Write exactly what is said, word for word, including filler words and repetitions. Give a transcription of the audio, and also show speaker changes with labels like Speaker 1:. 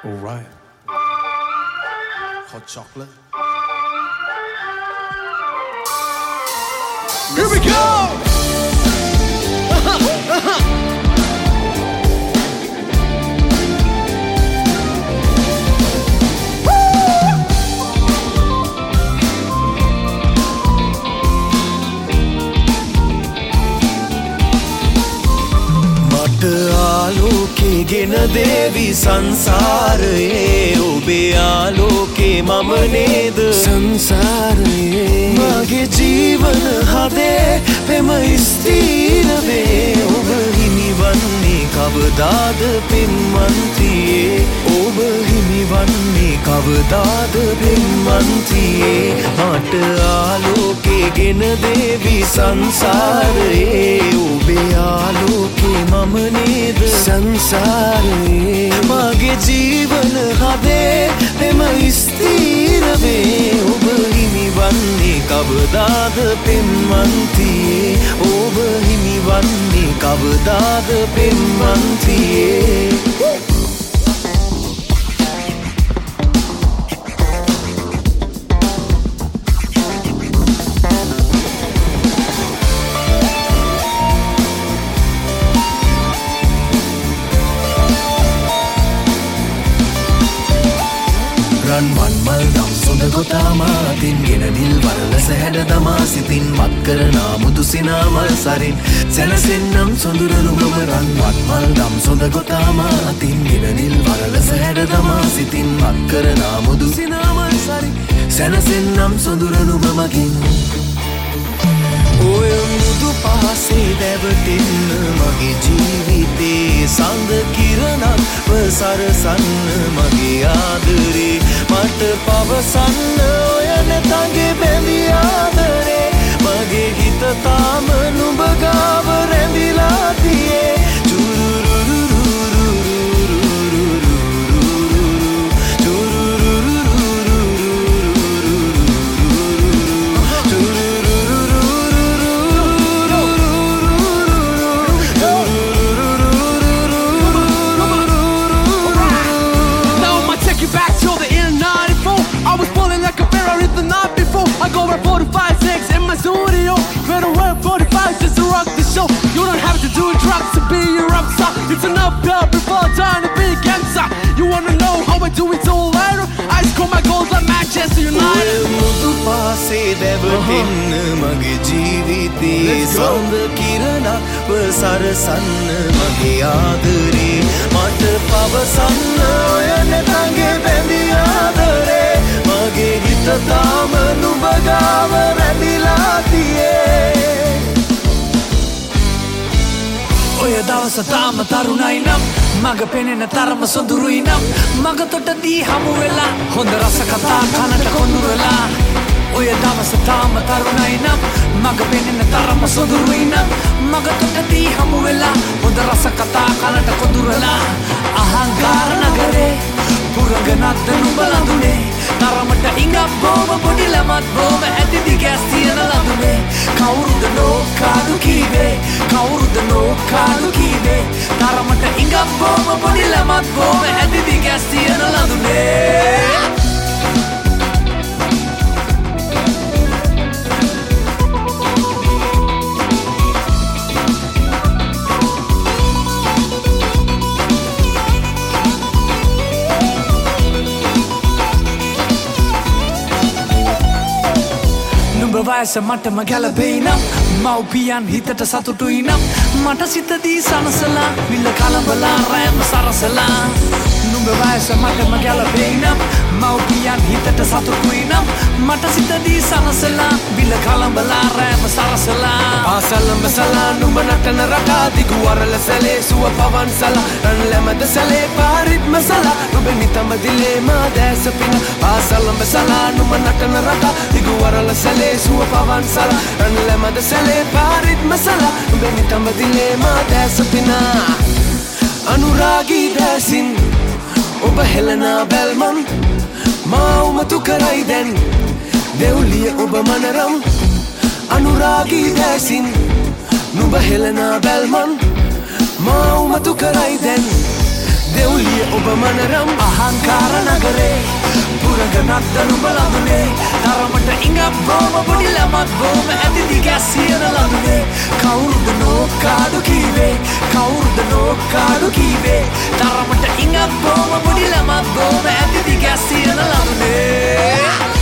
Speaker 1: All right. Hot chocolate.
Speaker 2: Here we go! Uh-huh, uh-huh.
Speaker 3: ආලෝකේ ගෙන දේවි සංසාරයේ ඔබේ ආලෝකේ මම නේද සංසාරයේ මගේ ජීවන හදේ පෙම ස්ථීර වේ ඔබ හිමිවන්නේ කවදාද පෙම්වන්තියේ ඔබ හිමිවන්නේ කවදාද පෙම්වන්තියේ මට ආලෝකේ ගෙන දේවි සංසාරයේ ඔබේ ආලෝකේ මම නේද සංසාරයේ මගේ ජීවන හදේ එම ස්ථීර වේ ඔබ හිමිවන්නේ කවදාද පෙම්වන්තියේ ඔබ හිමිවන්නේ කවදාද පෙම්වන්තියේ රන්වන් මල් දම් සොඳ ගොතාමා තින් ගෙන නිල් වරලස හැඩ දමා සිතින් මත් කරනා මුදු සිනා මල් සරින් සැනසෙන්නම් සොඳුරනුමම රන්වන් මල් දම් සොඳ ගොතාමා තින් ගෙන නිල් වරලස හැඩ දමා සිතින් මත් කරනා මුදු සිනා මල් සරින් සැනසෙන්නම් සොඳුරනුමමකින් ඔය මුදු පහසේ දැවටෙන්න මගේ ජීවිතේ සඳ කිරණක් වසරසන්න මගේ ආදරේ මට පවසන්න ඔය නැතගේ බැඳි ආදරේ මගේ හිත තාම නුඹ ගාව රැඳිලා තියේ
Speaker 2: I go at forty-five six in my studio. Better work forty-five just to rock the show. You don't have to do drugs to be a rock star. It's enough blood before time to be a gangster. You wanna know how I do it so later? I score my goals like Manchester United.
Speaker 3: මුදු පාසේ දැවටෙන්න මගේ ජීවිතේ සඳ කිරණක් වසරසන්න මගේ ආදරේ මට පවසන්න ඔය නැතගේ බැඳි ආදරේ මගේ හිත තාම නුඹ ගාව රැඳිලා තියේ
Speaker 4: ඔය දවස තාම තරුණයි නම් මග පෙනෙන තරම සොඳුරුයි නම් මග තොටදී හමු වෙලා හොඳ රස කතා කනට කොඳුරලා ඔය දවස තාම තරුණයි නම් මග පෙනෙන තරම සොඳුරුයි නම් මග තොටදී හමු වෙලා හොඳ රස කතා කනට කොඳුරලා අහංකාර නගරේ පුරගනත් නුඹ ලඳුනේ තරමට ඉඟක් බෝම පොඩි ළමත් බෝම ඇති දිගැස් තියන ලඳුනේ කවුරුද නෝකාඩු කීවේ කවුරුද නෝකාඩු කීවේ තරමට ඉඟක් බෝම පොඩි ළමත් බෝම ඇති දිගැස් තියන ලඳුනේ වයස මටම ගැලපෙයි නම් මව්පියන් හිතට සතුටුයි නම් මට සිතදී සනසලා විල්ල කලඹලා රෑම සරසලා නුඹ වයස මටම ගැලපෙයි නම් මව්පියන් හිතට සතුටුයි නම් මට සිතදී සනසලා විල්ල කලඹලා රෑම සරසලා
Speaker 3: පාසලම සලා නුඹ නටන රටා දිගු වරල සැලේ සුව පවන් සලා රන් ලැමද සැලේ පාරිත් මසලා නුඹ නිතම දිලේ මා දැස පින පාසලම සලා නුඹ නටන රටා දිගු වරල සැලේ සුව පවන් සලා රන් ලැමද සැලේ පාරිත් මසලා නුඹ නිතම දිලේ මා දැස පින අනුරාගී දැසින් ඔබ හෙලනා බැල්මන් මා උමතු කරයි දැන් දෙව්ලිය ඔබ මනරම් අනුරාගී දැසින් නුඹ හෙලනා බැල්මන් මා උමතු කරයි දැන් දෙව්ලිය ඔබ මනරම්
Speaker 4: අහංකාර නගරේ පුරගනක් දනුඹ ලඳුනේ තරමට ඉඟක් බෝම පොඩි ළමක් බෝම ඇති දිගැස්සියන ලඳුනේ කවුරුද නෝකාඩු කීවේ කවුරුද නෝකාඩු කීවේ තරමට ඉඟක් බෝම පොඩි ළමක් බෝම ඇති දිගැස්සියන ලඳුනේ